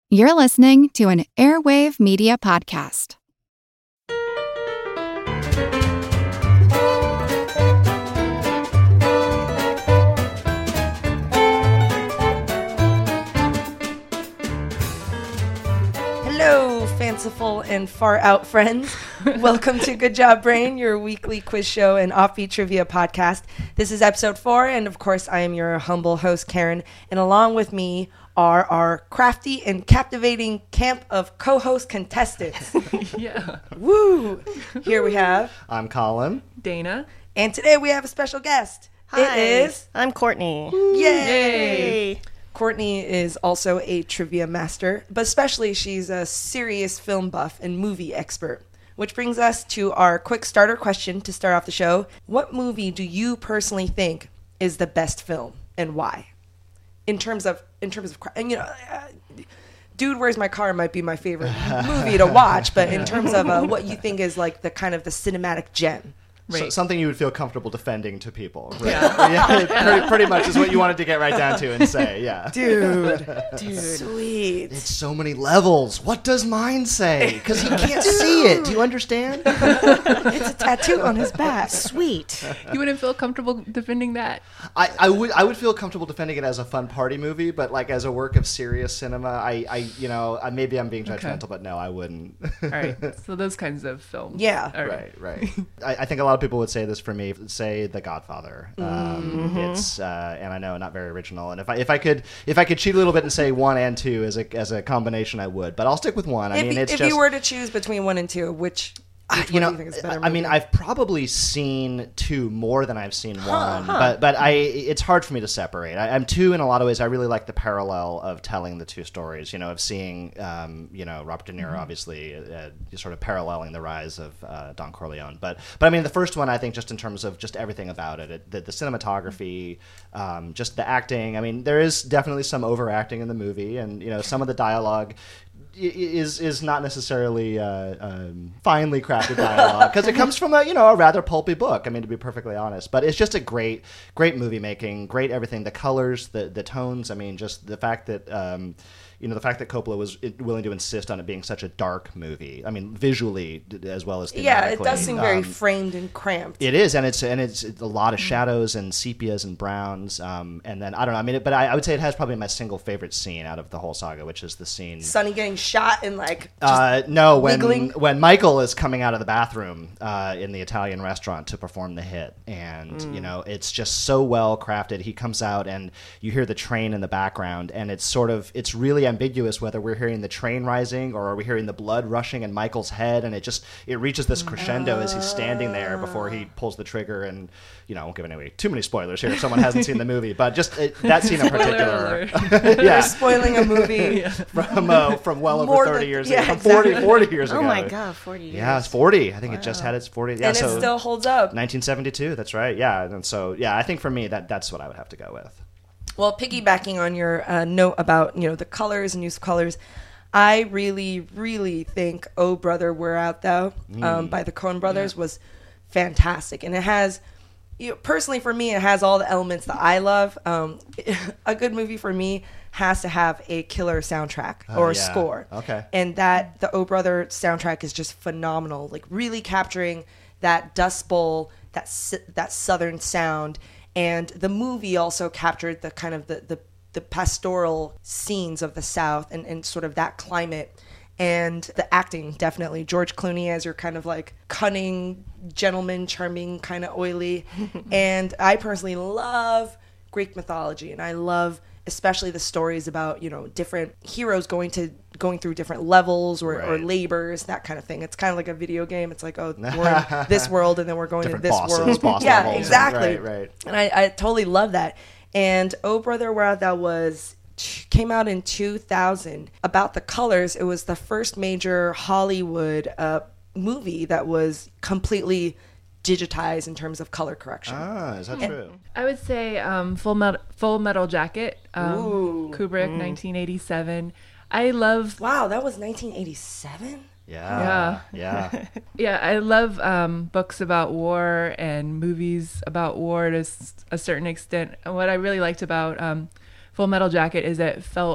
You're listening to an Airwave Media Podcast. Hello, fanciful and far out friends. Welcome to Good Job Brain, your weekly quiz show and offbeat trivia podcast. This is episode 4, and of course, I am your humble host, Karen. And along with me are our crafty and captivating camp of co-host contestants. Yeah. Woo! Here we have... I'm Colin. Dana. And today we have a special guest. Hi, It is... I'm Courtney. Yay! Courtney is also a trivia master, but especially she's a serious film buff and movie expert. Which brings us to our quick starter question to start off the show. What movie do you personally think is the best film and why? In terms of, and Dude, Where's My Car might be my favorite movie to watch, but in terms of what you think is like the kind of the cinematic gem. Right. So, something you would feel comfortable defending to people. Right? Yeah. Pretty much is what you wanted to get right down to and say, yeah. Dude. Sweet. It's so many levels. What does mine say? Because he can't see it. Do you understand? It's a tattoo on his back. Sweet. You wouldn't feel comfortable defending that? I would feel comfortable defending it as a fun party movie, but like as a work of serious cinema, maybe I'm being judgmental, but no, I wouldn't. All right. So those kinds of films. Yeah. All right. Right. I think a lot of people would say this for me. Say The Godfather. It's and I know not very original. And if I could cheat a little bit and say 1 and 2 as a combination, I would. But I'll stick with 1. If you were to choose between 1 and 2, which one do you think is a better movie? I've probably seen 2 more than I've seen 1, but it's hard for me to separate. I'm 2 in a lot of ways. I really like the parallel of telling the 2 stories. Of seeing Robert De Niro obviously sort of paralleling the rise of Don Corleone. But I mean the first one, I think, just in terms of just everything about it, the cinematography, just the acting. I mean, there is definitely some overacting in the movie, and some of the dialogue is not necessarily finely crafted dialogue because it comes from a rather pulpy book. I mean, to be perfectly honest, but it's just a great movie making, great everything, the colors, the tones. I mean, just the fact that the fact that Coppola was willing to insist on it being such a dark movie. I mean, visually as well as thematically. Yeah, it does seem very framed and cramped. It is, and it's a lot of shadows and sepias and browns. And then I don't know. I mean, but I would say it has probably my single favorite scene out of the whole saga, which is the scene Sonny getting shot and like when Michael is coming out of the bathroom in the Italian restaurant to perform the hit, and it's just so well crafted. He comes out and you hear the train in the background, and it's really ambiguous whether we're hearing the train rising or are we hearing the blood rushing in Michael's head, and it reaches this crescendo as he's standing there before he pulls the trigger. And I won't give away too many spoilers here if someone hasn't seen the movie, but just that scene in particular. You're spoiling a movie from well over 30 years ago. Exactly. 40 years ago. Oh my God, 40 years. Yeah, it's 40. I think it just had its 40. Yeah, and it still holds up. 1972, that's right. Yeah, and so I think for me that's what I would have to go with. Well, piggybacking on your note about the colors and use of colors, I really, really think "Oh Brother, Where Art Thou" by the Coen Brothers was fantastic, and it has, personally for me, it has all the elements that I love. A good movie for me has to have a killer soundtrack or score. Okay, and the "Oh Brother" soundtrack is just phenomenal, like really capturing that Dust Bowl, that Southern sound. And the movie also captured the kind of the pastoral scenes of the South and sort of that climate. And the acting, definitely. George Clooney as your kind of like cunning, gentleman, charming, kind of oily. And I personally love Greek mythology. And I love especially the stories about, different heroes going through different levels or labors, that kind of thing. It's kind of like a video game. It's like, oh, we're in this world and then we're going different to this bosses, world. Yeah, levels. exactly. Right. And I totally love that. And "Oh Brother, Where Art Thou" came out in 2000. About the colors, it was the first major Hollywood movie that was completely digitized in terms of color correction. Is that true? I would say Full Metal Jacket, Kubrick, 1987. I love... Wow, that was 1987? Yeah. Yeah, I love books about war and movies about war to a certain extent. And what I really liked about Full Metal Jacket is that it felt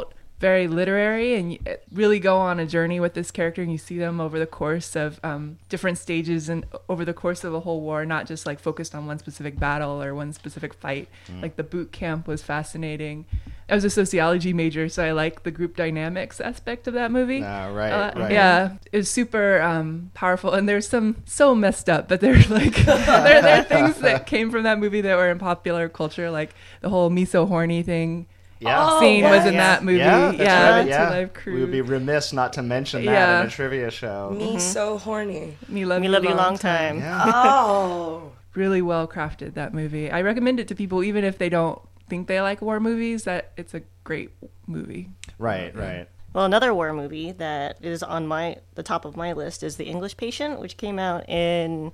very literary, and you really go on a journey with this character, and you see them over the course of different stages and over the course of a whole war, not just like focused on one specific battle or one specific fight. Like the boot camp was fascinating. I was a sociology major, so I like the group dynamics aspect of that movie. Right. Yeah, it was super powerful, and there's some so messed up, but there's like there are things that came from that movie that were in popular culture, like the whole "me so horny" thing. Scene was in that movie. Right. Two Live Crew. We would be remiss not to mention that in a trivia show. Me so horny. Me love you long time. Yeah. Oh. Really well crafted, that movie. I recommend it to people even if they don't think they like war movies, that it's a great movie. Right. Well, another war movie that is on the top of my list is The English Patient, which came out in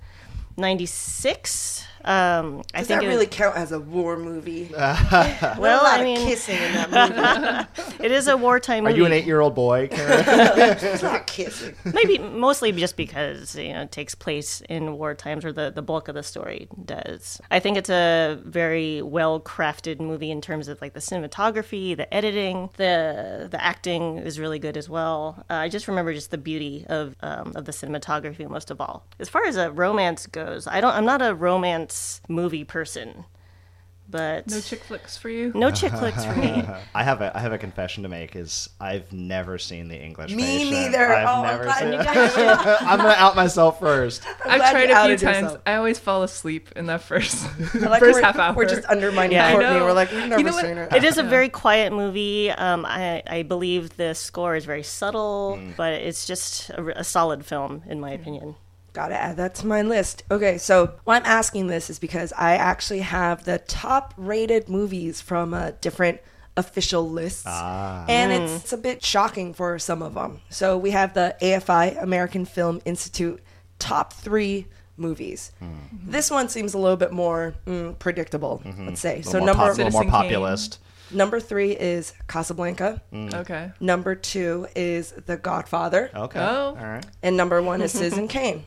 96. Does that really count as a war movie? Well, I mean, kissing in that movie. It is a wartime movie. Are you an 8-year-old boy, Karen? It's not kissing. Maybe mostly just because it takes place in war times, or the bulk of the story does. I think it's a very well crafted movie in terms of like the cinematography, the editing, the acting is really good as well. I just remember just the beauty of the cinematography most of all. As far as a romance goes, I'm not a romance movie person. But no chick flicks for you? No chick flicks for me. I have a confession to make. Is I've never seen The English Patient. Me neither. I've never seen it. I'm gonna out myself first. I've tried a few times. I always fall asleep in that first half hour. We're just undermining Courtney. We're like, we've never seen it. It is a very quiet movie. I believe the score is very subtle, but it's just a solid film in my opinion. Gotta add that to my list. Okay, so why I'm asking this is because I actually have the top rated movies from different official lists. And it's a bit shocking for some of them. So we have the AFI, American Film Institute, top 3 movies. This one seems a little bit more predictable, let's say. A little more populist. Number 3 is Casablanca. Okay. Number 2 is The Godfather. Okay. Oh. All right. And number 1 is Citizen Kane.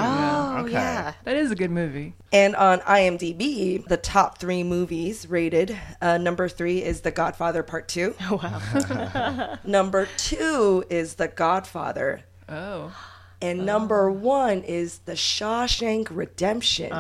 Yeah. That is a good movie. And on IMDb, the top 3 movies rated, number 3 is The Godfather Part 2. Oh, wow. Number 2 is The Godfather. Oh. And number 1 is The Shawshank Redemption.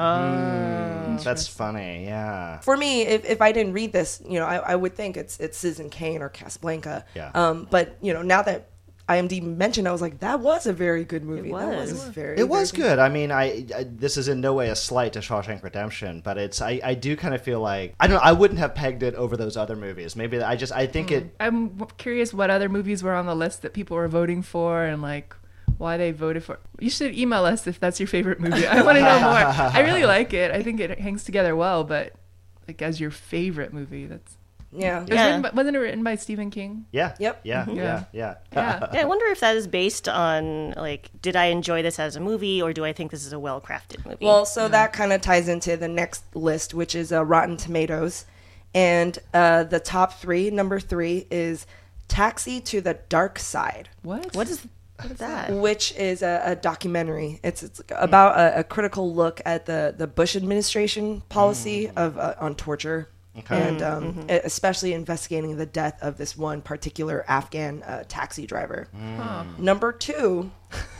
That's funny, yeah. For me, if I didn't read this, I would think it's Citizen Kane or Casablanca. Yeah. But, now that IMDb mentioned, I was like, that was a very good movie. It was good. I mean, I this is in no way a slight to Shawshank Redemption, but I do kind of feel like, I don't know, I wouldn't have pegged it over those other movies. Maybe I think it... I'm curious what other movies were on the list that people were voting for and like why they voted for. You should email us if that's your favorite movie. I want to know more. I really like it. I think it hangs together well, but like as your favorite movie, that's... Yeah. Wasn't it written by Stephen King? Yeah. Yep. Yeah. Yeah. I wonder if that is based on, like, did I enjoy this as a movie, or do I think this is a well-crafted movie? Well, so that kind of ties into the next list, which is Rotten Tomatoes. And the top 3, number 3, is Taxi to the Dark Side. What? What is that? Which is a documentary. It's about a critical look at the Bush administration policy of on torture. Okay. And especially investigating the death of this one particular Afghan taxi driver. Number 2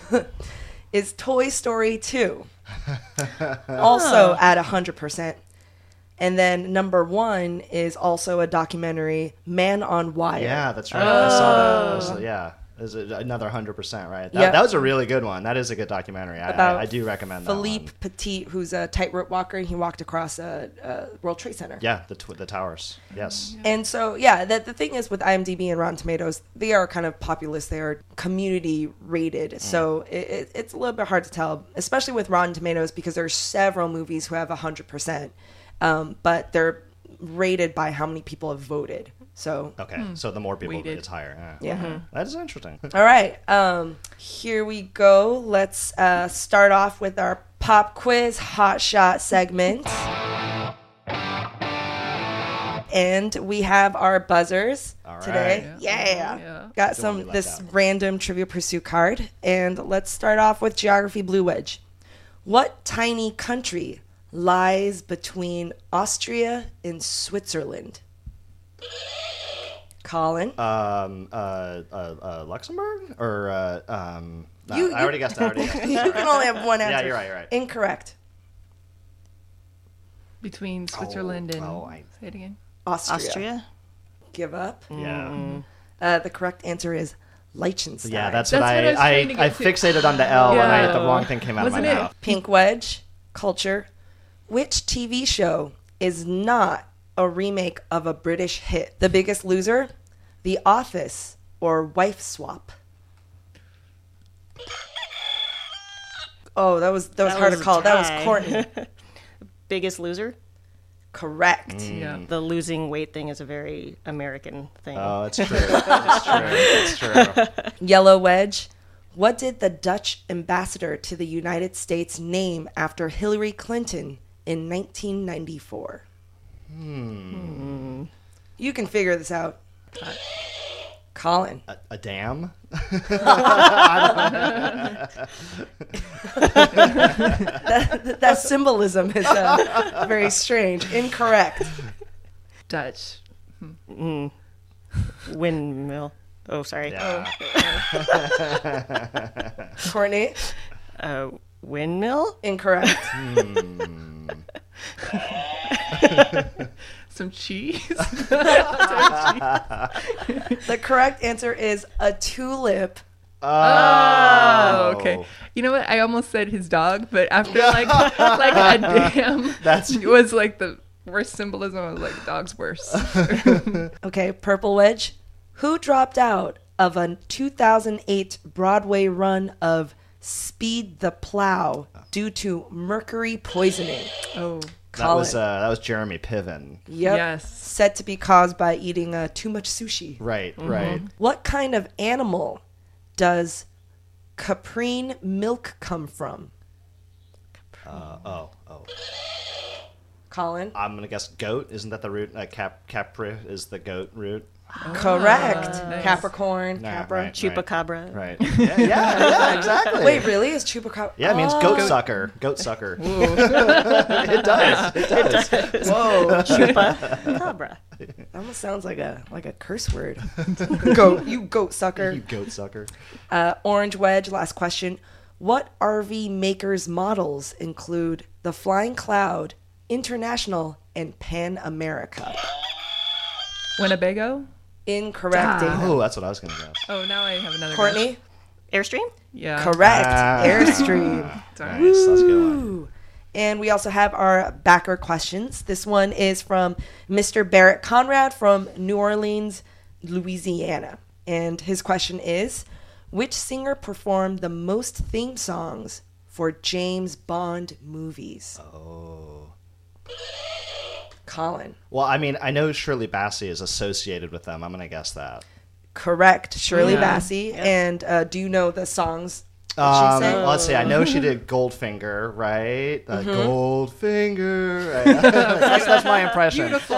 is Toy Story 2. Also at 100%. And then number 1 is also a documentary, Man on Wire. Yeah, that's right. I saw that. Yeah. Is another 100%, right? That was a really good one. That is a good documentary. I do recommend that Philippe one. Petit, who's a tightrope walker, and he walked across a World Trade Center. Yeah, the towers. Yes. And so, the thing is with IMDb and Rotten Tomatoes, they are kind of populist. They are community rated. So it's a little bit hard to tell, especially with Rotten Tomatoes, because there are several movies who have 100%, but they're rated by how many people have voted. So so the more people, Weighted. it's higher. Yeah. That is interesting. All right. Here we go. Let's start off with our pop quiz hot shot segment. And we have our buzzers today. Yeah. Got this random Trivia Pursuit card. And let's start off with Geography Blue Wedge. What tiny country lies between Austria and Switzerland? Colin. Luxembourg? Or, no, You- I already guessed it. You can only have one answer. Yeah, you're right, you're right. Incorrect. Between Switzerland and I- say it again. Austria? Give up. Yeah. The correct answer is Liechtenstein. Yeah, that's That's what what I was trying to I get to. fixated on the L, and Yeah. the wrong thing came out Wasn't of my it? mouth. Pink Wedge, culture. Which TV show is not a remake of a British hit? The Biggest Loser, The Office, or Wife Swap? Oh, that was hard to was a call. That was tie. Courtney. Biggest Loser? Correct. Yeah. The losing weight thing is a very American thing. Oh, it's true. It's true. It's true. Yellow Wedge. What did the Dutch ambassador to the United States name after Hillary Clinton in 1994? You can figure this out. Colin. A dam? That symbolism is very strange. Incorrect. Dutch. Windmill. Oh, sorry. Yeah. Courtney. Windmill? Incorrect. Some cheese. The correct answer is a tulip. Oh, okay. You know what? I almost said his dog, but after like a damn, was like the worst symbolism. I was like, dog's worse. Okay, Purple Wedge. Who dropped out of a 2008 Broadway run of Speed the Plow due to mercury poisoning? Oh, Colin. That was Jeremy Piven. Yep. yes. Said to be caused by eating too much sushi. Right, right. What kind of animal does caprine milk come from? Colin. I'm gonna guess goat. Isn't that the root? Capri is the goat root. Correct. nice. Capricorn, Nah, Capra. right. Chupacabra. Right. Yeah, exactly. Wait, really? Is chupacabra? Yeah, it means goat sucker. Goat sucker. It does. It does. Whoa. Chupacabra. That almost sounds like a curse word. Goat. You goat sucker. You goat sucker. Orange Wedge, last question. What RV makers' models include the Flying Cloud, International, and Pan America? Winnebago. Incorrect, Dana. Oh, that's what I was gonna guess. Oh, now I have another. Courtney? Airstream? guess. Yeah. Correct. Ah. Airstream. Sorry. Nice. That's a good one. Ooh. And we also have our backer questions. This one is from Mr. Barrett Conrad from New Orleans, Louisiana. And his question is, which singer performed the most theme songs for James Bond movies? Oh. Colin. Well, I mean, I know Shirley Bassey is associated with them. I'm gonna guess that. Correct. Shirley Yeah. Bassey. And do you know the songs that she sang? Let's see. I know she did Goldfinger, right? Goldfinger. Right? that's my impression. Beautiful.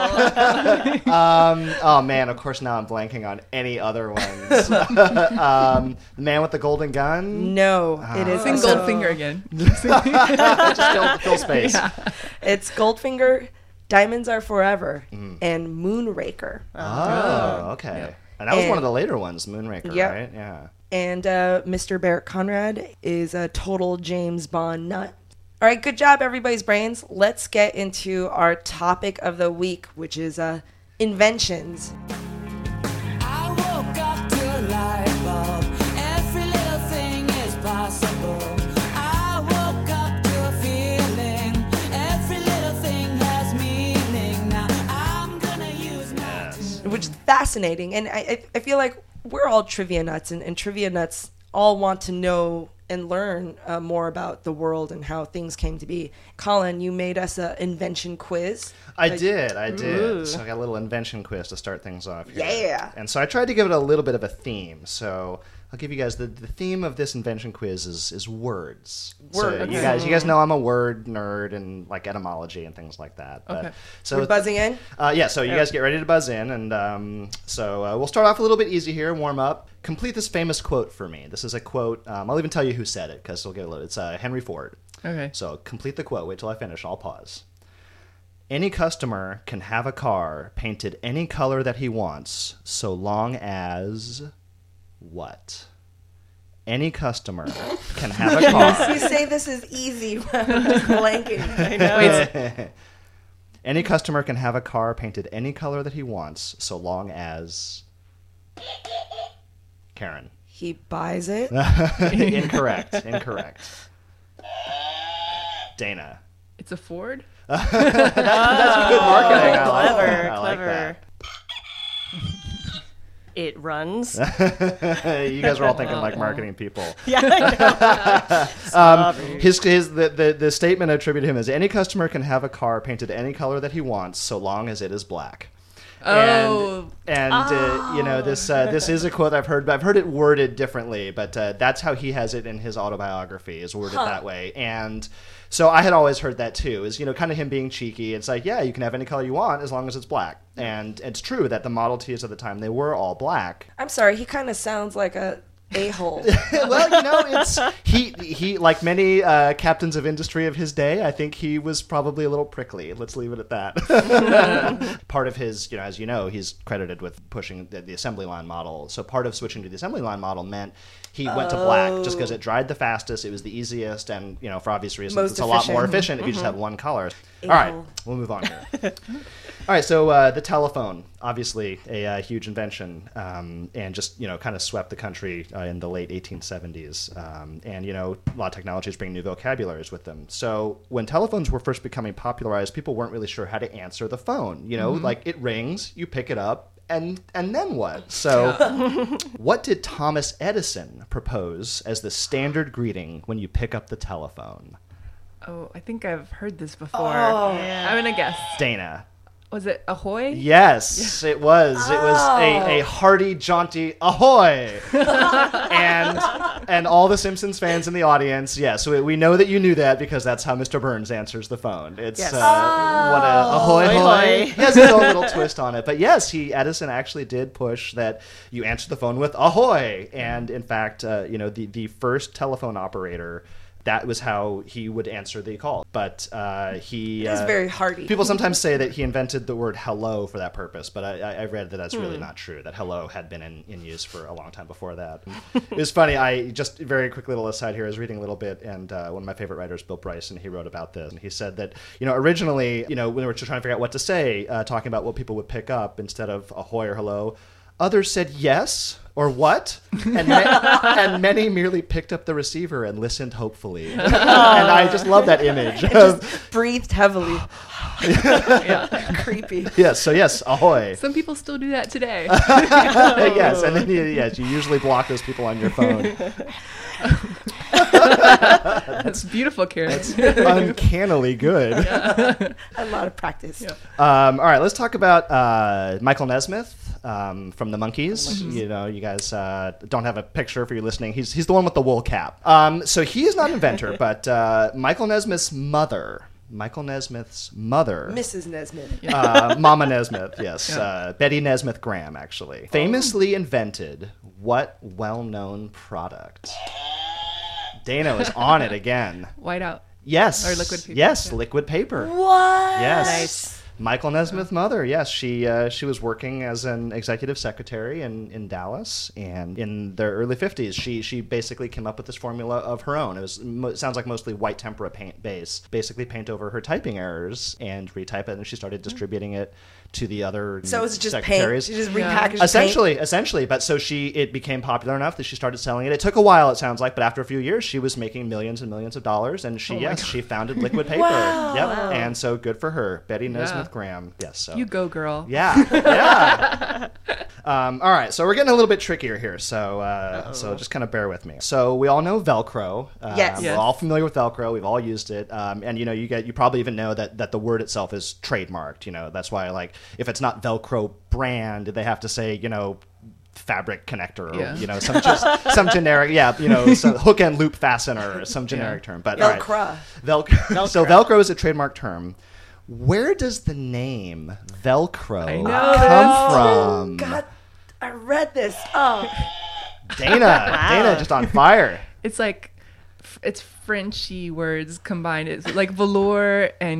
Oh man, of course now I'm blanking on any other ones. The Man with the Golden Gun. No, it is Sing also- Goldfinger again. Just fill space. It's Goldfinger, Diamonds Are Forever, and Moonraker. Oh, okay. And that was one of the later ones, Moonraker, Yep. right? Yeah. And Mr. Barrett Conrad is a total James Bond nut. All right, good job, everybody's brains. Let's get into our topic of the week, which is inventions. I woke up to a light bulb. Every little thing is possible. I woke up to a feeling. Every little thing has meaning. Now I'm gonna use my Which is fascinating. And I feel like we're all trivia nuts, and trivia nuts all want to know and learn more about the world and how things came to be. Colin, you made us an invention quiz. I did. So I got a little invention quiz to start things off here. Yeah. And so I tried to give it a little bit of a theme. So I'll give you guys the theme of this invention quiz is words. So Words. you guys know I'm a word nerd and like etymology and things like that. But, Okay. So We're buzzing in. yeah, so you guys get ready to buzz in, and so we'll start off a little bit easy here, warm up. Complete this famous quote for me. This is a quote. I'll even tell you who said it because it'll get a little. It's Henry Ford. Okay. So complete the quote. Wait till I finish. I'll pause. Any customer can have a car painted any color that he wants, so long as what? Any customer can have a car. You say this is easy. I'm just blanking. I know. Any customer can have a car painted any color that he wants, so long as... Karen. He buys it. Incorrect. Dana. It's a Ford. That's good marketing. I like Clever, that. I like clever. It runs. that. You guys are all thinking like marketing people. Yeah, I know. The statement attributed to him is any customer can have a car painted any color that he wants, so long as it is black. Oh. This is a quote I've heard, but I've heard it worded differently. But that's how he has it in his autobiography, is worded that way. And so I had always heard that too, is kind of him being cheeky. It's like, yeah, you can have any color you want as long as it's black. And it's true that the Model Ts at the time, they were all black. I'm sorry. He kind of sounds like a a-hole. Well, it's he like many captains of industry of his day, I think he was probably a little prickly. Let's leave it at that. Part of his, as you know, he's credited with pushing the assembly line model. So part of switching to the assembly line model meant he went to black just because it dried the fastest, it was the easiest, and for obvious reasons, Most it's a lot more efficient if you just have one color. All right, we'll move on here. All right, so the telephone, obviously a huge invention, and just kind of swept the country in the late 1870s. And a lot of technologies bring new vocabularies with them. So when telephones were first becoming popularized, people weren't really sure how to answer the phone. Like it rings, you pick it up, and then what? So what did Thomas Edison propose as the standard greeting when you pick up the telephone? Oh, I think I've heard this before. Yeah. I'm gonna guess. Dana. Was it ahoy? Yes, it was. It was a hearty, jaunty ahoy, and all the Simpsons fans in the audience. Yes, we know that you knew that because that's how Mr. Burns answers the phone. It's Yes. what a ahoy Ahoy, hoy. hoy. He has his own little twist on it, but yes, Edison actually did push that you answer the phone with ahoy, and in fact, the first telephone operator. That was how he would answer the call. But he... It's very hearty. People sometimes say that he invented the word hello for that purpose, but I read that that's really not true, that hello had been in use for a long time before that. It was funny, I just, very quick little aside here, I was reading a little bit, and one of my favorite writers, Bill Bryson, he wrote about this, and he said that, originally, when we were trying to figure out what to say, talking about what people would pick up instead of ahoy or hello, others said yes or what, and many merely picked up the receiver and listened hopefully. And I just love that image. Just breathed heavily. Creepy. Yes, so yes, ahoy. Some people still do that today. Yes, and then you usually block those people on your phone. That's beautiful, Karen. Uncannily good. A lot of practice. Yeah. All right, let's talk about Michael Nesmith from the Monkees. You guys don't have a picture for you listening. He's the one with the wool cap. So he is not an inventor, but Michael Nesmith's mother, Mrs. Nesmith. Mama Nesmith, yes, Betty Nesmith Graham, actually, famously invented what well-known product? Dana was on it again. Whiteout. Yes. Or liquid paper. Yes, Yeah. liquid paper. What? Yes. Nice. Michael Nesmith's mother, yes, she was working as an executive secretary in Dallas, and in the early 50s, she basically came up with this formula of her own. It sounds like mostly white tempera paint base, basically paint over her typing errors and retype it, and she started distributing it to the other So it's just paint. secretaries. She just repackaged Essentially, but so it became popular enough that she started selling it. It took a while, it sounds like, but after a few years, she was making millions and millions of dollars, and she founded Liquid Paper. Wow. Yep, Wow. and so good for her, Betty Nesmith Yeah. Graham. Yes, so You go, girl. yeah. All right, so we're getting a little bit trickier here, so just kind of bear with me. So we all know Velcro. Yes. We're Yes. all familiar with Velcro. We've all used it, and you probably even know that the word itself is trademarked. That's why if it's not Velcro brand, they have to say fabric connector or some generic some hook and loop fastener or some generic term. But all right. Velcro. So Velcro is a trademark term. Where does the name Velcro I know come from? God, I read this. Oh, Dana just on fire. It's like, it's Frenchy words combined. It's like velour and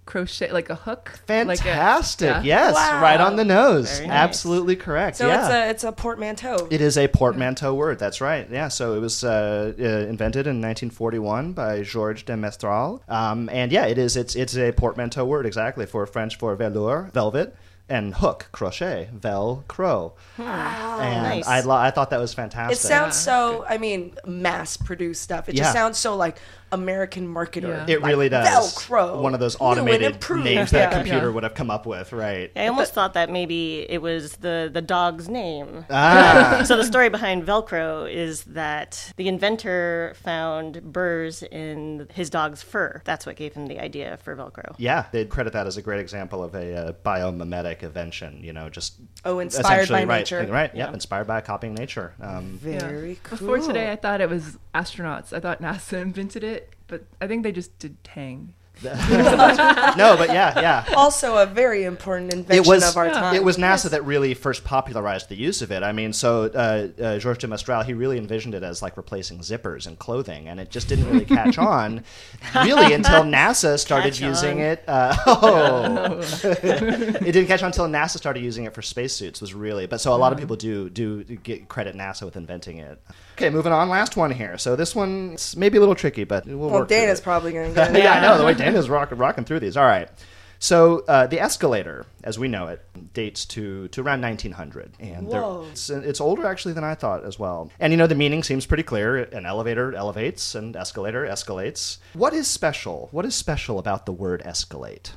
crochet, like a hook. Fantastic. Like Yes, Wow. right on the nose. Very nice. Absolutely correct. So yeah. it's a portmanteau. It is a portmanteau word. That's right. Yeah. So it was invented in 1941 by Georges de Mestral. And yeah, it is. It's a portmanteau word exactly for French for velour, velvet, and hook, crochet, velcro. And Nice. I thought that was fantastic. It sounds so, I mean, mass-produced stuff. It Yeah. just sounds so like American marketer. Yeah. It Like really does. Velcro. One of those New and automated improved. names that a Yeah. computer Yeah. would have come up with, right? I almost thought that maybe it was the dog's name. Ah. So the story behind Velcro is that the inventor found burrs in his dog's fur. That's what gave him the idea for Velcro. Yeah, they'd credit that as a great example of a biomimetic invention, just Inspired essentially, by right, nature. Right, Yeah. yeah, inspired by copying nature. Very cool. Before today, I thought it was astronauts. I thought NASA invented it, but I think they just did Tang. No, but yeah. Also a very important invention of our time. It was NASA that really first popularized the use of it. I mean, so Georges de Mestral, he really envisioned it as like replacing zippers in clothing, and it just didn't really catch on, really, until NASA started Catch using on. it. It didn't catch on until NASA started using it for spacesuits. Was really, but so a lot of people do get credit NASA with inventing it. Okay, moving on. Last one here. So this one's maybe a little tricky, but we'll Well, work through Dana's it. probably going to get it. Yeah, I know. The way Dana's rocking through these. All right. So the escalator, as we know it, dates to around 1900. And Whoa. it's older, actually, than I thought as well. And, the meaning seems pretty clear. An elevator elevates, and escalator escalates. What is special? What is special about the word escalate?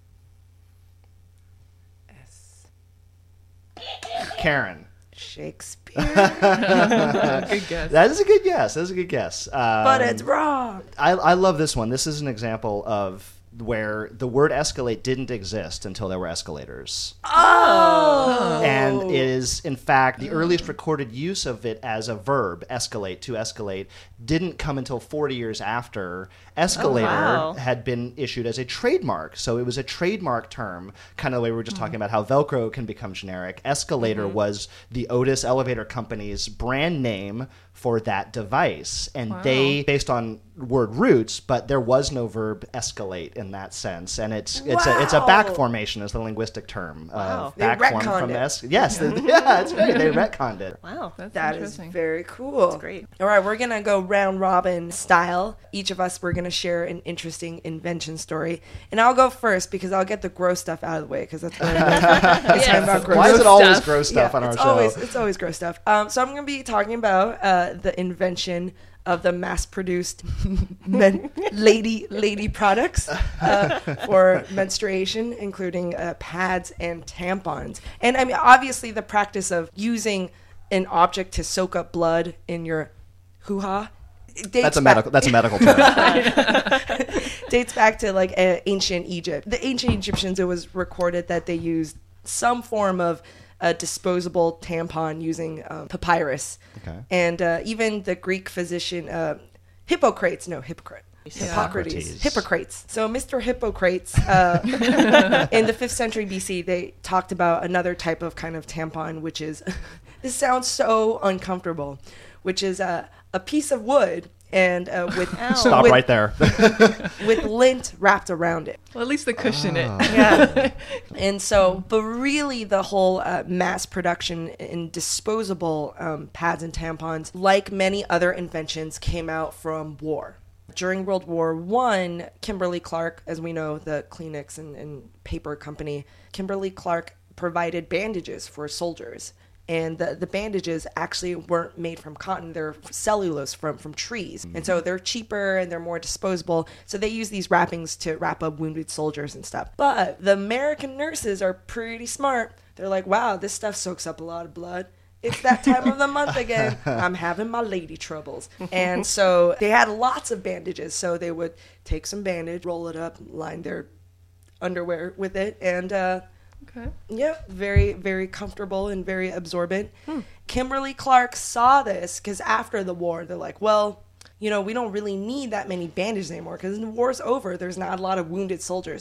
Karen. Shakespeare. Good guess. That is a good guess. But it's wrong. I love this one. This is an example of where the word escalate didn't exist until there were escalators. Oh. And it is, in fact, the earliest recorded use of it as a verb, escalate, to escalate, didn't come until 40 years after escalator wow. had been issued as a trademark. So it was a trademark term, kind of the way we were just talking about how Velcro can become generic. Escalator was the Otis Elevator Company's brand name for that device. And they, based on word roots, but there was no verb escalate in that sense. And it's a back formation is the linguistic term. Wow. Of They back form retconned from it. Yes, yeah, it's great. They retconned it. Wow. That's That is interesting. very cool. That's great. All right, we're going to go round robin style. Each of us, we're going to share an interesting invention story. And I'll go first because I'll get the gross stuff out of the way because that's what I'm that's what I'm about gross Why is it Gross always stuff. gross stuff on our it's show? It's always gross stuff. So I'm going to be talking about the invention of the mass-produced lady products for menstruation, including pads and tampons. And I mean, obviously, the practice of using an object to soak up blood in your hoo-ha. That's a medical term. Dates back to like ancient Egypt. The ancient Egyptians, it was recorded that they used some form of a disposable tampon using papyrus. Okay. And even the Greek physician Hippocrates. Hippocrates. Hippocrates. So Mr. Hippocrates, in the 5th century BC, they talked about another type of kind of tampon, which is, this sounds so uncomfortable, which is a piece of wood and with Stop with, right there. with lint wrapped around it. Well, at least they cushion it. Yeah. And so, but really the whole mass production in disposable pads and tampons, like many other inventions, came out from war. During World War I, Kimberly-Clark, as we know, the Kleenex and paper company, Kimberly-Clark provided bandages for soldiers. And the bandages actually weren't made from cotton. They're cellulose from trees. And so they're cheaper and they're more disposable. So they use these wrappings to wrap up wounded soldiers and stuff. But the American nurses are pretty smart. They're like, wow, this stuff soaks up a lot of blood. It's that time of the month again. I'm having my lady troubles. And so they had lots of bandages. So they would take some bandage, roll it up, line their underwear with it, and Okay. yeah, very, very comfortable and very absorbent. Kimberly-Clark saw this because after the war, they're like, well, we don't really need that many bandages anymore because the war's over. There's not a lot of wounded soldiers.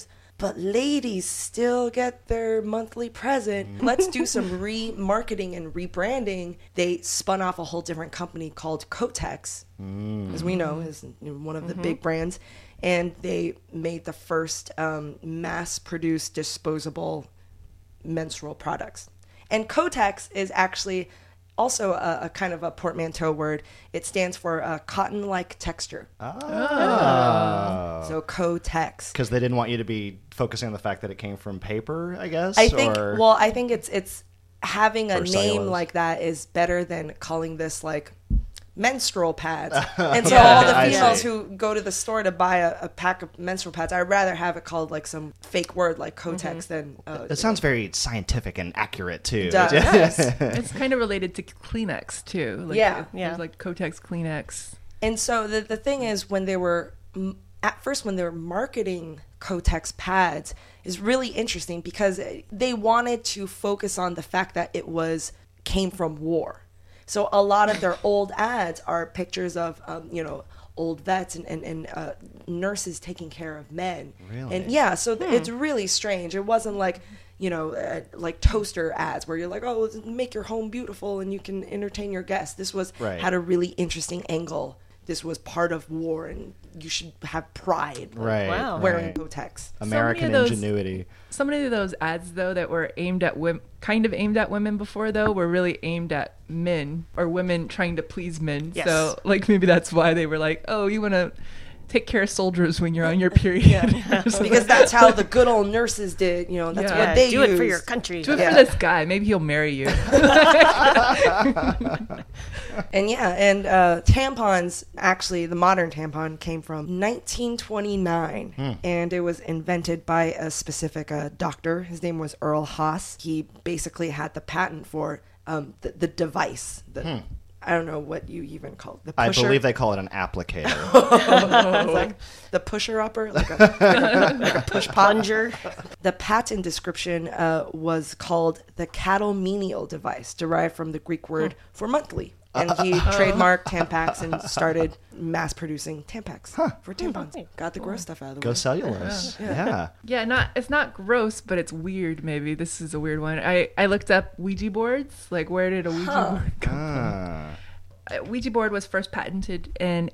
but ladies still get their monthly present. Let's do some remarketing and rebranding. They spun off a whole different company called Kotex, as we know, is one of the big brands. And they made the first mass-produced disposable menstrual products. And Kotex is actually also a kind of a portmanteau word. It stands for cotton-like texture. So Kotex. Because they didn't want you to be focusing on the fact that it came from paper, I guess? I think it's having a Or name cellulose. like that is better than calling this like menstrual pads. And so all the I females see. who go to the store to buy a pack of menstrual pads, I'd rather have it called like some fake word like Kotex than... It sounds very scientific and accurate, too. does. It's kind of related to Kleenex too. Like, Yeah. There's like Kotex, Kleenex. And so the thing is, when they were marketing Kotex pads, is really interesting because they wanted to focus on the fact that it came from war. So a lot of their old ads are pictures of old vets and nurses taking care of men. Really? And yeah, so it's really strange. It wasn't like like toaster ads where you're like, oh, make your home beautiful and you can entertain your guests. This had a really interesting angle. This was part of war, and you should have pride Right. Wow. wearing right. Kotex. American of those- ingenuity. So many of those ads though that were aimed at women, kind of aimed at women before though, were really aimed at men or women trying to please men. Yes. So like maybe that's why they were like, oh, you want to take care of soldiers when you're on your period. Because that's how the good old nurses did. That's Yeah. what they do it for used. your country. Do it Yeah. for this guy. Maybe he'll marry you. And tampons, actually, the modern tampon came from 1929, and it was invented by a specific doctor. His name was Earl Haas. He basically had the patent for the device. I don't know what you even call it. The I pusher? believe they call it an applicator. It's like the pusher upper, like a push Plunger. The patent description was called the cattle menial device, derived from the Greek word for monthly. And he trademarked Tampax and started mass producing Tampax for tampons. Got the gross stuff out of the Go way. cellulose. Yeah. Yeah, it's not gross, but it's weird. Maybe this is a weird one. I looked up Ouija boards. Like, where did a Ouija board come from? Ouija board was first patented in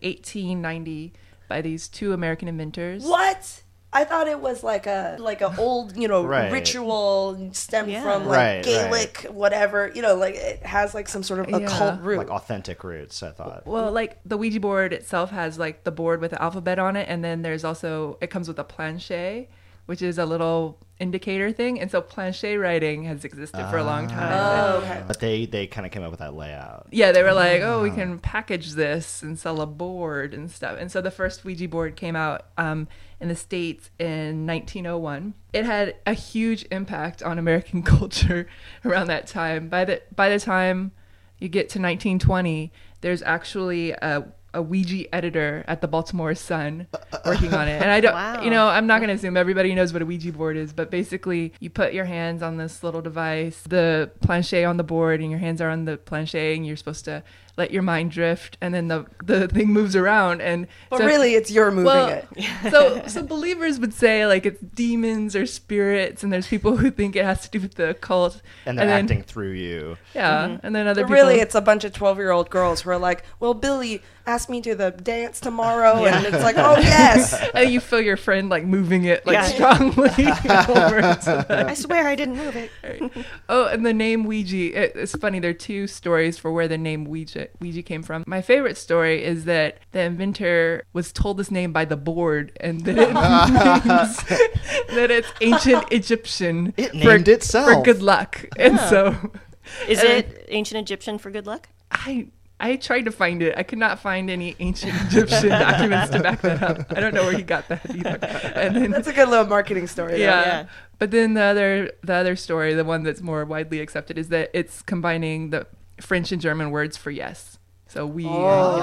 1890 by these two American inventors. What? I thought it was like a old Right. ritual stemmed Yeah. from like Right, Gaelic whatever like it has like some sort of occult root. Like authentic roots, I thought. Well, like the Ouija board itself has like the board with the alphabet on it, and then there's also, it comes with a planche, which is a little indicator thing. And so planche writing has existed for a long time. Oh, okay. But they kind of came up with that layout. Yeah, they were like, oh, we can package this and sell a board and stuff. And so the first Ouija board came out in the States in 1901. It had a huge impact on American culture around that time. By the time you get to 1920, there's actually a Ouija editor at the Baltimore Sun working on it. And I don't, Wow. I'm not going to assume everybody knows what a Ouija board is, but basically you put your hands on this little device, the planche on the board, and your hands are on the planche, and you're supposed to let your mind drift, and then the thing moves around. And But really, it's you're moving it. So believers would say like it's demons or spirits, and there's people who think it has to do with the occult, And they're then, acting through you. Yeah, and then other But people. really, it's a bunch of 12-year-old girls who are like, well, Billy asked me to the dance tomorrow. And it's like, oh, yes. and you feel your friend like moving it like Yeah. strongly over to that. I swear I didn't move it. Oh, and the name Ouija, it's funny. There are two stories for where the name Ouija came from. My favorite story is that the inventor was told this name by the board, and that it means that it's ancient Egyptian. It named itself. for good luck. And so Is And it ancient Egyptian for good luck? I tried to find it. I could not find any ancient Egyptian documents to back that up. I don't know where he got that either. And then, That's a good little marketing story. though. yeah. Yeah. But then the other story, the one that's more widely accepted, is that it's combining the French and German words for yes. So we. Yeah.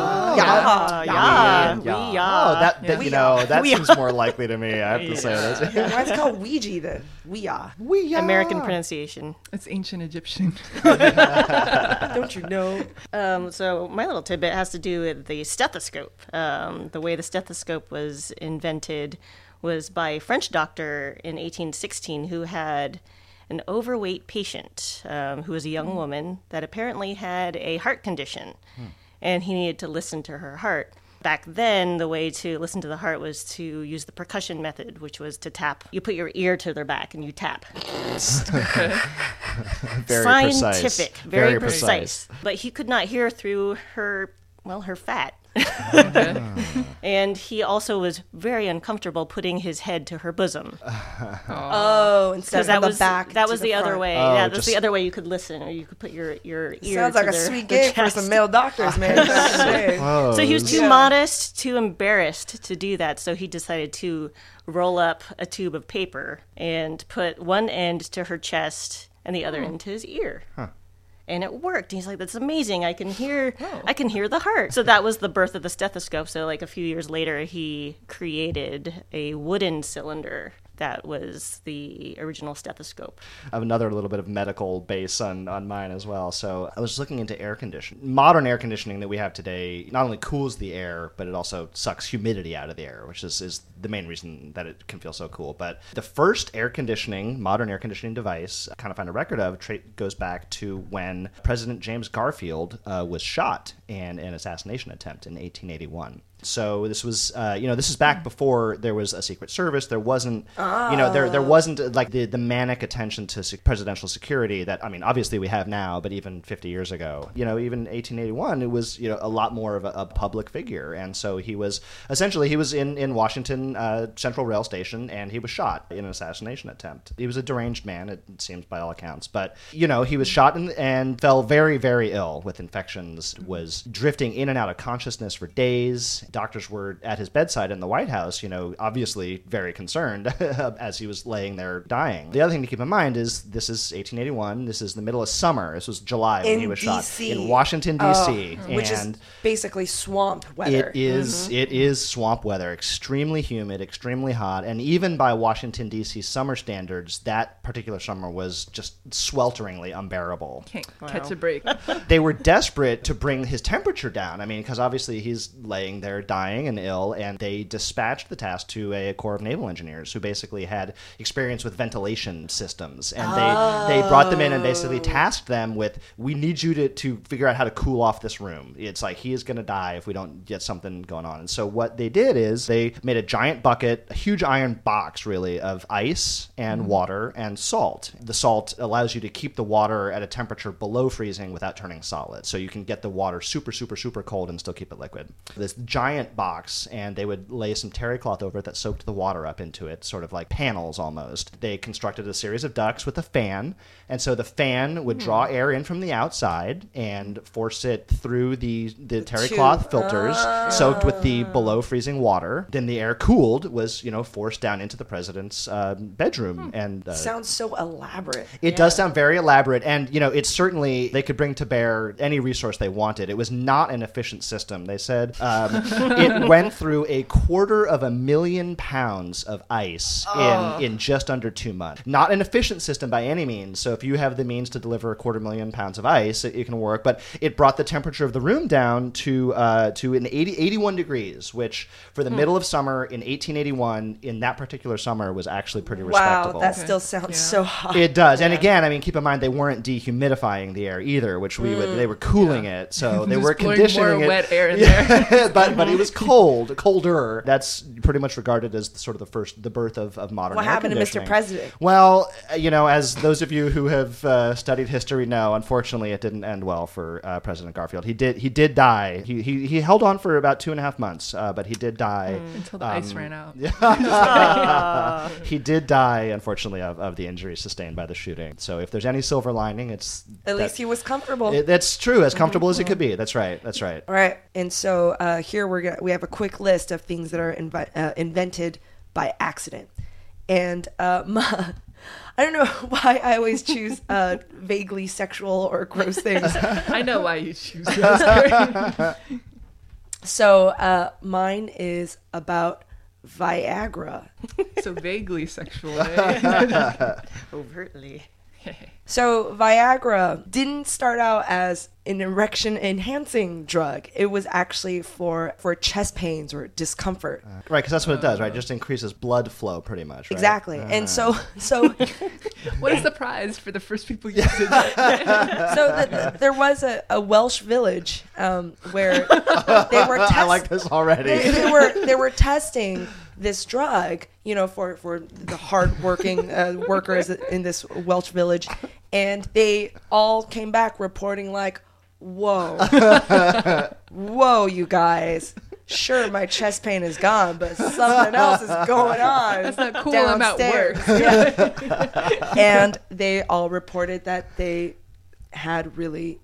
Yeah. Oh, that that seems more likely to me. I have to say this. Why is it called Ouija then? We-ah. American pronunciation. It's ancient Egyptian. Don't you know? So my little tidbit has to do with the stethoscope. The way the stethoscope was invented was by a French doctor in 1816 who had an overweight patient who was a young woman that apparently had a heart condition, and he needed to listen to her heart. Back then, the way to listen to the heart was to use the percussion method, which was to tap. You put your ear to their back and you tap. Very Scientific, precise. very precise. But he could not hear through her fat. And he also was very uncomfortable putting his head to her bosom. Instead That of the was back. that to was the other front. way. Oh, Yeah, that's just- the other way you could listen, or you could put your ear. Sounds like to a their, sweet their gig for chest. some male doctors, man. Back in the day. So he was too Yeah. modest, too embarrassed to do that. So he decided to roll up a tube of paper and put one end to her chest and the other end to his ear. And it worked. He's like, "That's amazing! I can hear the heart." So that was the birth of the stethoscope. So like a few years later, he created a wooden cylinder that was the original stethoscope. I have another little bit of medical base on mine as well. So I was looking into air conditioning. Modern air conditioning that we have today not only cools the air, but it also sucks humidity out of the air, which is the main reason that it can feel so cool. But the first modern air conditioning device I kind of find a record of goes back to when President James Garfield was shot in an assassination attempt in 1881. So this was, this is back before there was a Secret Service. There wasn't, there wasn't like the manic attention to presidential security that, I mean, obviously we have now, but even 50 years ago, even 1881, it was, a lot more of a public figure. And so he was in Washington Central Rail Station, and he was shot in an assassination attempt. He was a deranged man, it seems by all accounts. But, he was shot and fell very, very ill with infections, was drifting in and out of consciousness for days. Doctors were at his bedside in the White House, obviously very concerned as he was laying there dying. The other thing to keep in mind is this is 1881. This is the middle of summer. This was July when he was shot in Washington, D.C. Which is basically swamp weather. It is swamp weather, extremely humid, extremely hot, and even by Washington, D.C. summer standards, that particular summer was just swelteringly unbearable. Can't catch a break. They were desperate to bring his temperature down. I mean, because obviously he's laying there dying and ill, and they dispatched the task to a Corps of Naval Engineers who basically had experience with ventilation systems. And they brought them in and basically tasked them with, we need you to figure out how to cool off this room. It's like he is going to die if we don't get something going on. And so what they did is they made a giant bucket, a huge iron box really, of ice and water and salt. The salt allows you to keep the water at a temperature below freezing without turning solid. So you can get the water super, super, super cold and still keep it liquid. This giant box, and they would lay some terry cloth over it that soaked the water up into it, sort of like panels almost. They constructed a series of ducts with a fan, and so the fan would draw air in from the outside and force it through the terry cloth filters soaked with the below freezing water. Then the air cooled was, forced down into the president's bedroom. And Sounds so elaborate. it does sound very elaborate, and it's certainly they could bring to bear any resource they wanted. It was not an efficient system. They said it went through 250,000 pounds of ice in just under 2 months. Not an efficient system by any means. So if you have the means to deliver 250,000 pounds of ice, it can work. But it brought the temperature of the room down to 81 degrees, which for the middle of summer in 1881, in that particular summer, was actually pretty respectable. Wow, that still sounds so hot. It does, and again, I mean, keep in mind they weren't dehumidifying the air either, which they were cooling it, so they Just were blowing conditioning more it. wet air in there. but it was colder. That's pretty much regarded as sort of the birth of modern. What air happened to Mr. conditioning. President? Well, as those of you who have studied history know, unfortunately, it didn't end well for President Garfield. He did die. He held on for about 2.5 months, but he did die Until the ice ran out. He did die, unfortunately, of the injuries sustained by the shooting. So if there's any silver lining, it's At least he was comfortable. that's true, as comfortable as it could be. That's right. All right, and so here we have a quick list of things that are invented by accident, and I don't know why I always choose vaguely sexual or gross things. I know why you choose those. So mine is about Viagra. So vaguely sexual. Eh? Overtly. So Viagra didn't start out as an erection enhancing drug. It was actually for chest pains or discomfort. Right, because that's what it does, right? It just increases blood flow pretty much, right? Exactly. And so What is the prize for the first people using it? there was a Welsh village where they were I like this already. they were testing this drug, for the hardworking workers in this Welsh village, and they all came back reporting like, whoa, you guys. Sure, my chest pain is gone, but something else is going on. That's not cool. I'm at downstairs. work. Yeah. And they all reported that they had really,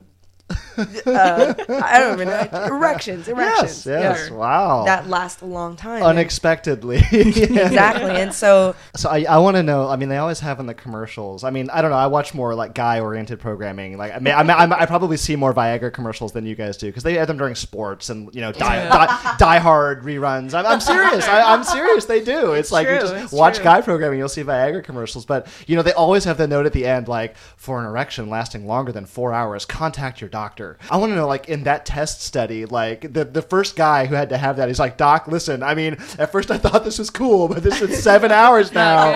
I don't even know, erections. Yes, Yeah. wow. That last a long time. Unexpectedly. Exactly. And so I want to know, I mean, they always have in the commercials. I mean, I don't know. I watch more like guy-oriented programming. Like, I probably see more Viagra commercials than you guys do because they have them during sports and, Die Hard reruns. I'm serious. I'm serious. They do. It's like, you just watch guy programming, you'll see Viagra commercials. But, they always have the note at the end, like, for an erection lasting longer than 4 hours, contact your doctor. I want to know, like, in that test study, like, the first guy who had to have that, he's like, Doc, listen, I mean, at first I thought this was cool, but this is 7 hours now.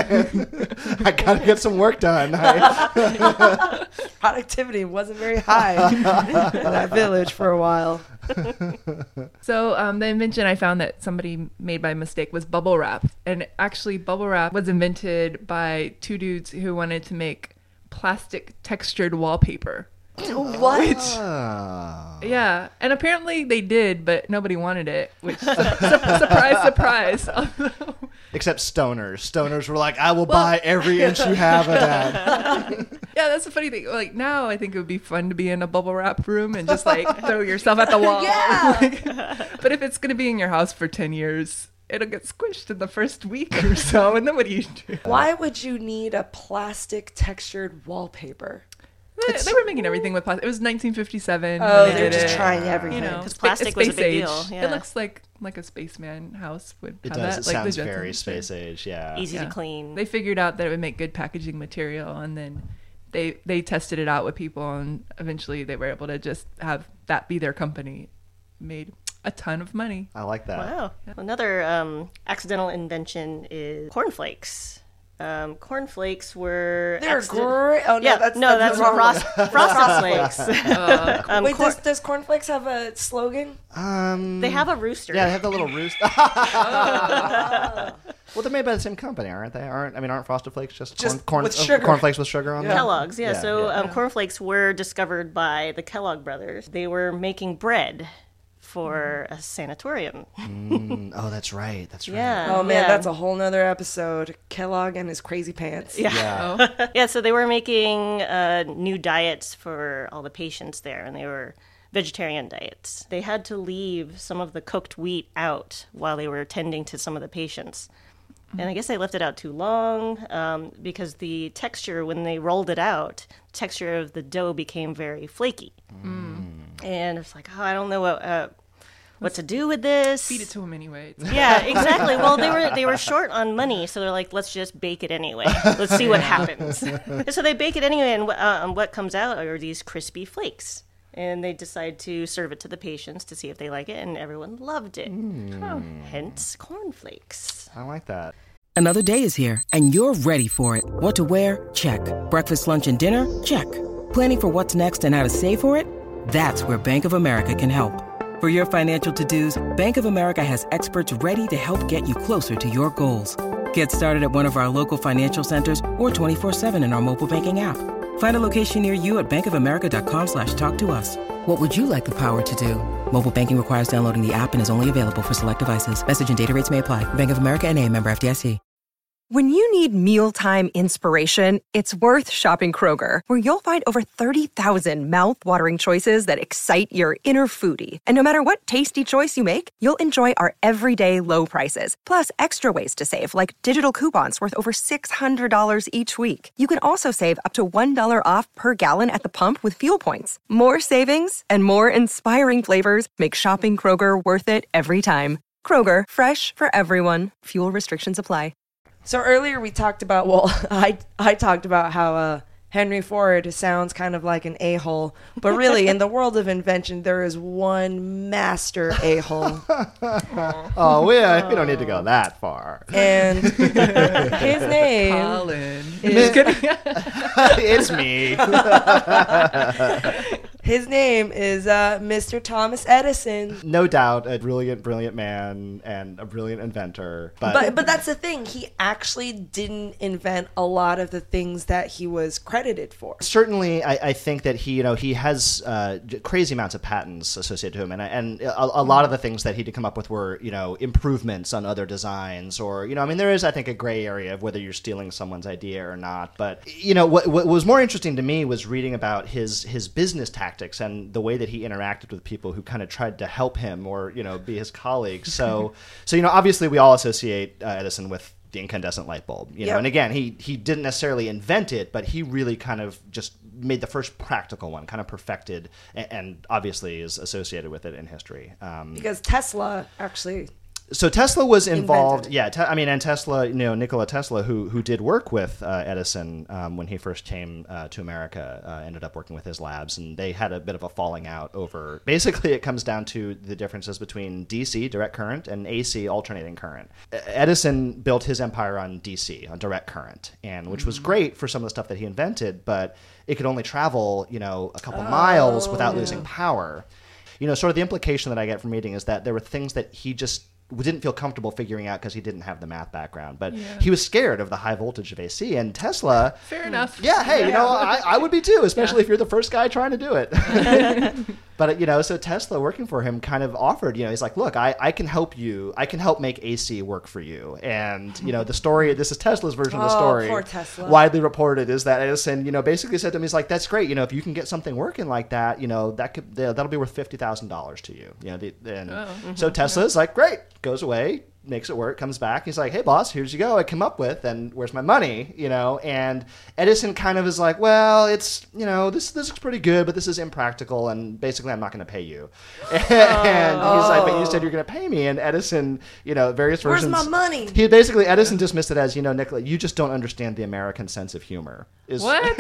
I gotta get some work done. productivity wasn't very high in that village for a while. So the invention I found that somebody made by mistake was bubble wrap. And actually bubble wrap was invented by two dudes who wanted to make plastic textured wallpaper. What? Yeah, and apparently they did, but nobody wanted it, which surprise, surprise. Except stoners. Stoners were like, I will buy every inch you have of that. Yeah, that's the funny thing. Like, now I think it would be fun to be in a bubble wrap room and just like throw yourself at the wall. Yeah. But if it's going to be in your house for 10 years, it'll get squished in the first week or so, and then what do you do? Why would you need a plastic textured wallpaper? They were making everything with plastic. It was 1957. Oh, when they they're did just it. trying everything. Because plastic was a big deal. Yeah. It looks like a spaceman house would It have does. that. It like sounds the very Jetsons. space age, yeah. Easy Yeah. to clean. They figured out that it would make good packaging material, and then they tested it out with people, and eventually they were able to just have that be their company. Made a ton of money. I like that. Wow. Another accidental invention is cornflakes. Cornflakes were They're great. Oh, no, Yeah, that's that's wrong. Frosted Flakes. Wait, does Cornflakes have a slogan? They have a rooster. Yeah, they have the little roost. Well, they're made by the same company, aren't they? Aren't Frosted Flakes just corn with sugar. cornflakes with sugar on them? Kellogg's, yeah. So yeah. cornflakes were discovered by the Kellogg brothers. They were making bread for a sanatorium. Oh, that's right. That's right. Yeah. Oh man, yeah. that's a whole nother episode. Kellogg and his crazy pants. Yeah. Yeah, so they were making new diets for all the patients there, and they were vegetarian diets. They had to leave some of the cooked wheat out while they were tending to some of the patients. And I guess they left it out too long because the texture, when they rolled it out, texture of the dough became very flaky. And it's like, I don't know what to do with this. Feed it to them anyway. Yeah, exactly. Well, they were short on money, so they're like, let's just bake it anyway. Let's see what happens. And so they bake it anyway, and what comes out are these crispy flakes. And they decide to serve it to the patients to see if they like it, and everyone loved it. Hence, cornflakes. I like that. Another day is here, and you're ready for it. What to wear? Check. Breakfast, lunch, and dinner? Check. Planning for what's next and how to save for it? That's where Bank of America can help. For your financial to-dos, Bank of America has experts ready to help get you closer to your goals. Get started at one of our local financial centers or 24/7 in our mobile banking app. Find a location near you at bankofamerica.com/talktous. What would you like the power to do? Mobile banking requires downloading the app and is only available for select devices. Message and data rates may apply. Bank of America NA, member FDIC. When you need mealtime inspiration, it's worth shopping Kroger, where you'll find over 30,000 mouth-watering choices that excite your inner foodie. And no matter what tasty choice you make, you'll enjoy our everyday low prices, plus extra ways to save, like digital coupons worth over $600 each week. You can also save up to $1 off per gallon at the pump with fuel points. More savings and more inspiring flavors make shopping Kroger worth it every time. Kroger, fresh for everyone. Fuel restrictions apply. So earlier we talked about, I talked about how Henry Ford sounds kind of like an a-hole, but really, in the world of invention, there is one master a-hole. Oh, we don't need to go that far. And his name Colin. is It's me. his name is Mr. Thomas Edison. No doubt, a brilliant man and a brilliant inventor. But But that's the thing. He actually didn't invent a lot of the things that he was credited for. certainly, I think that he has crazy amounts of patents associated to him, and a lot of the things that he did come up with were improvements on other designs, or there is, I think, a gray area of whether you're stealing someone's idea or not. But what was more interesting to me was reading about his business tactics and the way that he interacted with people who kind of tried to help him or be his colleagues. So obviously we all associate Edison with the incandescent light bulb, Yep. and again, he didn't necessarily invent it, but he really kind of just made the first practical one, kind of perfected, and obviously is associated with it in history. Because Tesla actually... So Tesla was involved, Invented. and Tesla, Nikola Tesla, who did work with Edison when he first came to America, ended up working with his labs, and they had a bit of a falling out over. Basically, it comes down to the differences between DC, direct current, and AC, alternating current. Edison built his empire on DC, on direct current, and which was great for some of the stuff that he invented, but it could only travel, a couple miles without losing power. Sort of the implication that I get from reading is that there were things that he just didn't feel comfortable figuring out because he didn't have the math background, but he was scared of the high voltage of AC. And Tesla, Fair enough. yeah, hey, I would be too, especially if you're the first guy trying to do it. But so Tesla working for him kind of offered, he's like, look, I can help you. I can help make AC work for you. And the story, this is Tesla's version of the story. Poor Tesla. Widely reported is that Edison, basically said to him, he's like, that's great. If you can get something working like that, that'll be worth $50,000 to you. So Tesla's like, great. Goes away, makes it work, comes back. He's like, hey, boss, here's you go. I came up with, and where's my money? And Edison kind of is like, well, it's, this looks pretty good, but this is impractical, and basically I'm not going to pay you. And he's like, but you said you're going to pay me. And Edison, various Where's versions. my money? Edison dismissed it as, Nicola, you just don't understand the American sense of humor. What?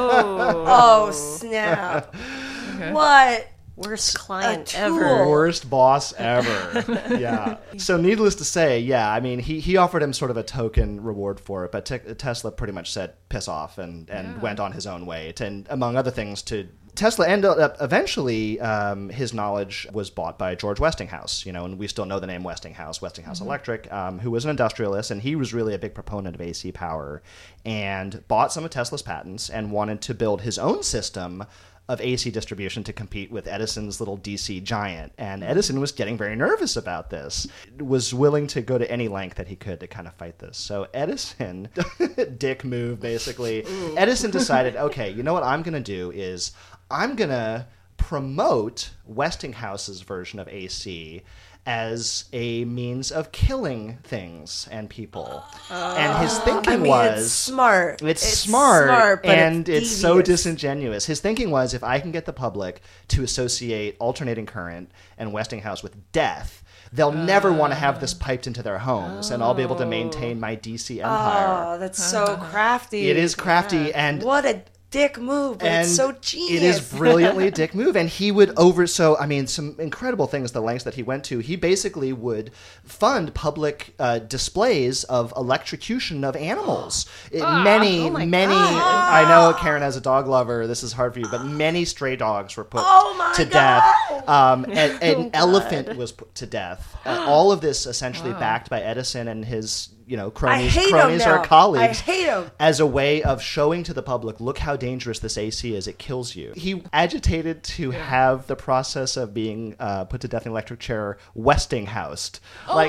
Oh, snap. What? Worst client A ever. tool. Worst boss ever. Yeah. So needless to say, he offered him sort of a token reward for it, but Tesla pretty much said piss off and went on his own way. And among other things, Tesla ended up eventually, his knowledge was bought by George Westinghouse, and we still know the name Westinghouse Electric, who was an industrialist, and he was really a big proponent of AC power, and bought some of Tesla's patents and wanted to build his own system of AC distribution to compete with Edison's little DC giant. And Edison was getting very nervous about this, was willing to go to any length that he could to kind of fight this. So Edison, dick move basically, Edison decided, okay, you know what I'm going to do is I'm going to promote Westinghouse's version of AC as a means of killing things and people. And his thinking was... It's smart. It's smart, but and it's so devious. disingenuous. His thinking was, if I can get the public to associate alternating current and Westinghouse with death, they'll never want to have this piped into their homes, and I'll be able to maintain my DC empire. Oh, that's so crafty. It is crafty, and... What a dick move, but it's so genius. It is brilliantly a dick move. And he would some incredible things, the lengths that he went to. He basically would fund public displays of electrocution of animals. Many, I know Karen, as a dog lover, this is hard for you, but many stray dogs were put to death. An elephant was put to death. All of this essentially backed by Edison and his cronies or colleagues. I hate him. As a way of showing to the public, look how dangerous this AC is, it kills you. He agitated to have the process of being put to death in an electric chair Westinghoused.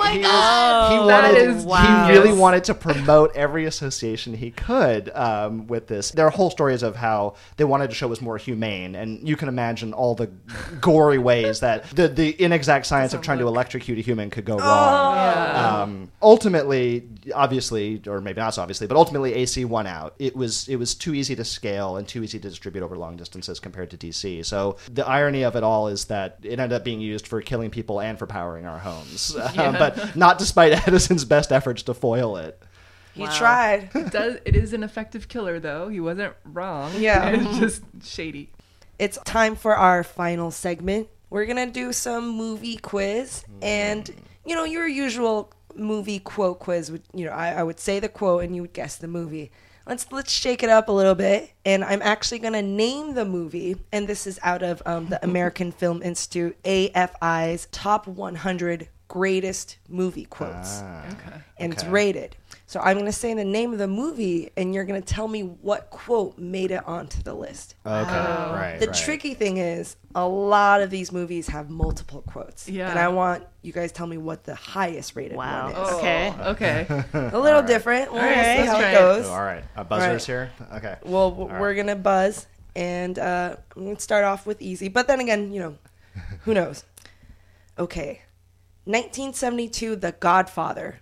He really wanted to promote every association he could with this. There are whole stories of how they wanted to show it was more humane, and you can imagine all the gory ways that the inexact science of trying to electrocute a human could go wrong. Ultimately, obviously, or maybe not so obviously, but ultimately AC won out. It was too easy to scale and too easy to distribute over long distances compared to DC. So the irony of it all is that it ended up being used for killing people and for powering our homes, but not despite Edison's best efforts to foil it. He tried. It is an effective killer, though. He wasn't wrong. Yeah. It's just shady. It's time for our final segment. We're going to do some movie quiz. And, you know, your usual movie quote quiz would, you know, I would say the quote and you would guess the movie. Let's shake it up a little bit. And I'm actually going to name the movie. And this is out of the American Film Institute, AFI's Top 100 Greatest Movie Quotes. And it's rated. So I'm going to say the name of the movie, and you're going to tell me what quote made it onto the list. Okay, right. The tricky thing is, a lot of these movies have multiple quotes. Yeah. And I want you guys to tell me what the highest rated one is. Okay. Okay. A little different. We'll see how try it it. goes. All right. Buzzers here? Okay. Well, we're going to buzz, and I'm going to start off with easy. But then again, you know, who knows? Okay. 1972, The Godfather.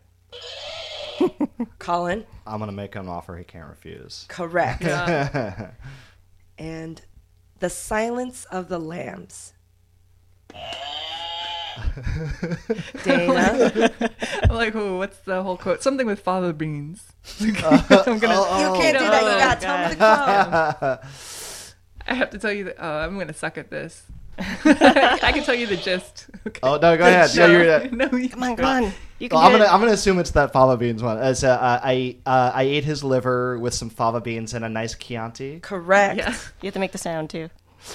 Colin? I'm going to make an offer he can't refuse. Correct. Yeah. And The Silence of the Lambs. Dana? I'm like, oh, what's the whole quote? Something with fava beans. I'm gonna, You can't do that. You got to tell me the quote. I have to tell you that. Oh, I'm going to suck at this. I can tell you the gist. Okay. Oh, no, go ahead. Yeah, you're No, you Come on. You can Well, do it. I'm gonna assume it's that fava beans one. I ate his liver with some fava beans and a nice Chianti. Correct. Yeah. You have to make the sound, too.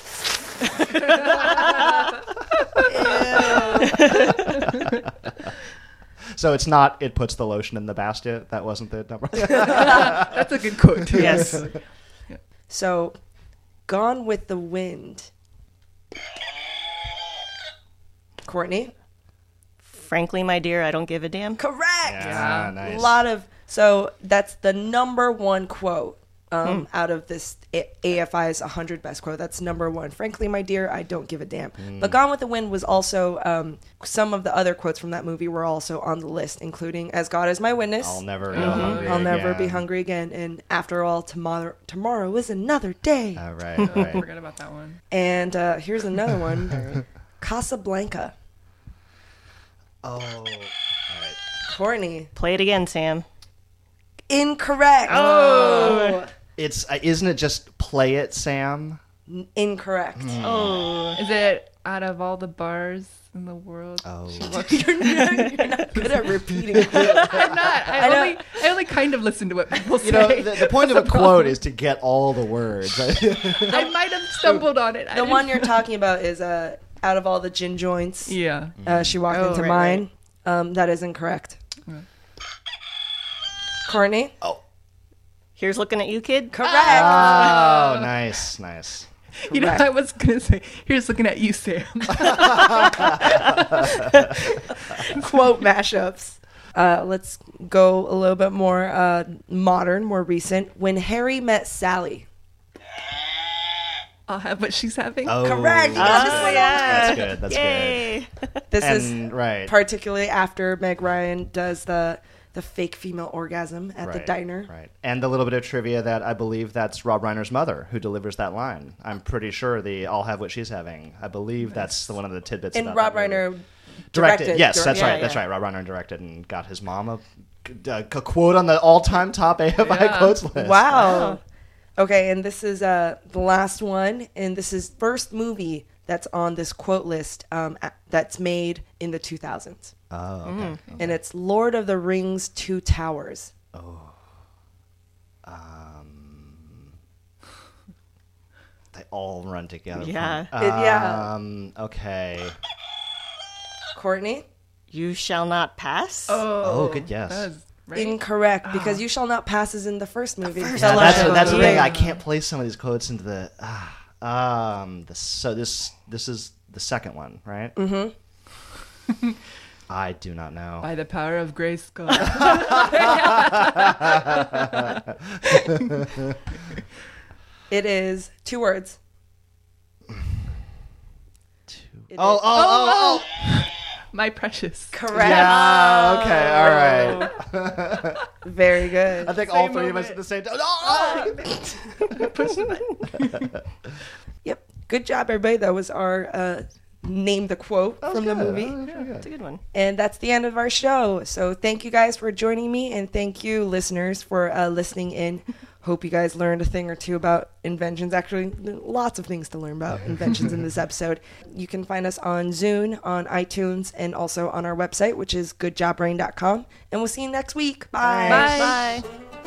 So it's not. It puts the lotion in the basket. That wasn't the number. That's a good quote, too. Yes. So, Gone with the Wind. Courtney? Frankly, my dear, I don't give a damn. Correct. Yeah, nice. A lot of that's the number one quote out of this AFI's 100 best quote. That's number one. Frankly, my dear, I don't give a damn. But Gone with the Wind was also some of the other quotes from that movie were also on the list, including "As God is my witness." I'll never go hungry. I'll never again. be hungry again. And after all, tomorrow is another day. Right, I right. forgot about that one. And here's another one, Casablanca. Oh, right. Courtney. Play it again, Sam. Incorrect. Oh. It's isn't it just play it, Sam? Incorrect. Oh. Is it out of all the bars in the world? Oh, You're not good at repeating. I'm not. I only kind of listen to what people say. you know the point of a quote is to get all the words. I might have stumbled on it. The one you're talking about is out of all the gin joints. Yeah. She walked Oh, into right, mine. That is incorrect. Courtney. Here's looking at you, kid. Correct. Oh, nice. You know, I was going to say, here's looking at you, Sam. Quote mashups. Let's go a little bit more modern, more recent. When Harry Met Sally. I'll have what she's having. Oh, Correct. You got this one. That's good. That's Yay. This And, is right. particularly after Meg Ryan does the fake female orgasm at the diner. Right. And a little bit of trivia that I believe that's Rob Reiner's mother who delivers that line. I'm pretty sure I'll have what she's having. I believe that's one of the tidbits. And about Rob that movie. Reiner directed. Yes, that's Yeah, right. That's yeah. right. Rob Reiner directed and got his mom a quote on the all-time top AFI quotes list. Wow. Okay, and this is the last one, and this is first movie that's on this quote list that's made in the 2000s. Oh, okay. And it's Lord of the Rings: Two Towers. They all run together. Yeah. Okay. Courtney? You shall not pass. Oh, good guess. That was right. Incorrect, because You Shall Not Pass is in the first movie. Yeah, Fellowship that's of the thing. Ring. I can't place some of these quotes into the. So this is the second one, right? Mm-hmm. I do not know. By the power of Grayskull. It is 2 words. Oh. My precious. Correct. Yeah. Okay. All right. Very good. I think all three of us at the same time. Yep. Good job, everybody. That was our name the quote from the movie. That's a good one. And that's the end of our show. So thank you guys for joining me, and thank you, listeners, for listening in. Hope you guys learned a thing or two about inventions. Actually, lots of things to learn about inventions in this episode. You can find us on Zune, on iTunes, and also on our website, which is goodjobbrain.com. And we'll see you next week. Bye. Bye.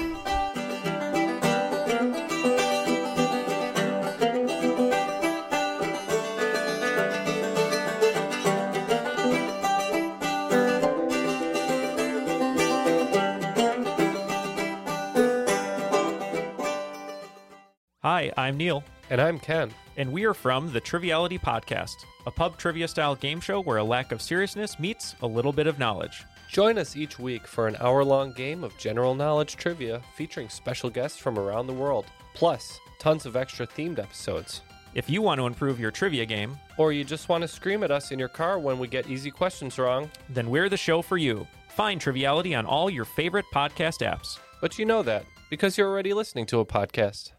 Hi, I'm Neil. And I'm Ken. And we are from the Triviality Podcast, a pub trivia-style game show where a lack of seriousness meets a little bit of knowledge. Join us each week for an hour-long game of general knowledge trivia featuring special guests from around the world, plus tons of extra themed episodes. If you want to improve your trivia game, or you just want to scream at us in your car when we get easy questions wrong, then we're the show for you. Find Triviality on all your favorite podcast apps. But you know that, because you're already listening to a podcast.